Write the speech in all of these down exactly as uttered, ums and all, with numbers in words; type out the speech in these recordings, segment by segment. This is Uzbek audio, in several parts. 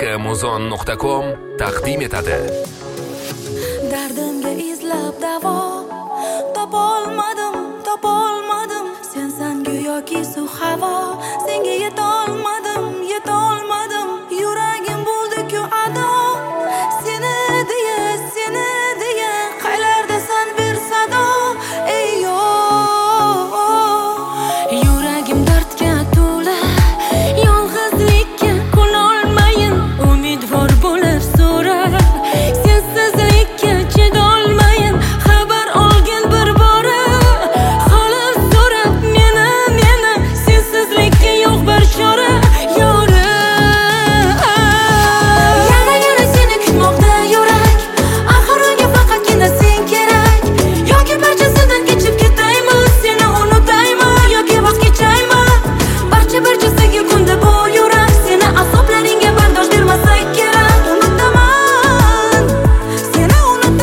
muzon nuqta com taqdim etadi. Dardimga izlab davo topolmadim, topolmadim. Sensan go'yoki suv havo, senga yetolmadim, yetolmadim. Yuragim bo'ldi-ku ado, seni deya, seni deya qaylardasan bir sado. Ey yo, yuragim dardga to'la, yolg'izlikka qo'nolmayin, umidvor bo'lib so'rar. Sensizlikka chidolmayin, xabar olgin bir bora. Xolis so'rab meni, meni sensizlikka yo'q bir chora. Yana yana seni kutmoqda yurak, axir unga faqatgina sen kerak. Yoki barchasidan kechib ketaymi, seni unutaymi, yoki voz kechaymi? Barcha barchasiga ko'ndi bu yurak, seni azoblaringga bardosh bermasa kerak. Unutaman, seni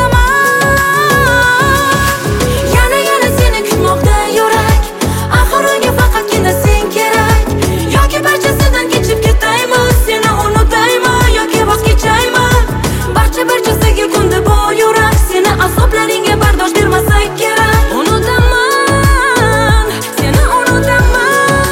unutaman. Yana yana seni kutmoqda yurak, axir unga faqatgina sen kerak. Yoki barchasidan kechib ketaymi, seni unutaymi, yoki voz kechaymi? Barcha barchasiga ko'ndi bu yurak, seni azoblaringga bardosh bermasa kerak. Unutaman, seni unutaman.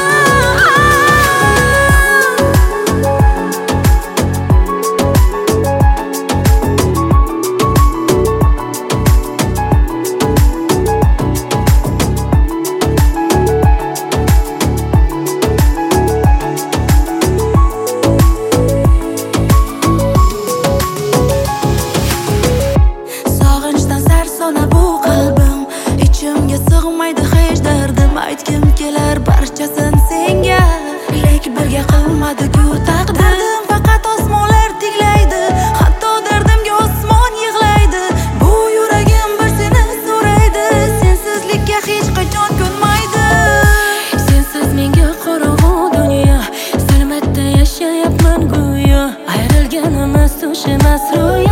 Sog'inchdan sarsona bu qalbim, ichimga sig'maydi hech dardim. Aytgim kelar barchasin senga, lek birga qilmadi-ku taqdir. Dardim faqat osmonlar tinglaydi, hatto dardimga osmon yig'laydi. Bu yuragim bir seni so'raydi, sensizlikka hech qachon ko'nmaydi. Sensiz menga qorong'u dunyo, zulmatda yashayapman go'yo. Ayrilganimiz tush emas ro'yo.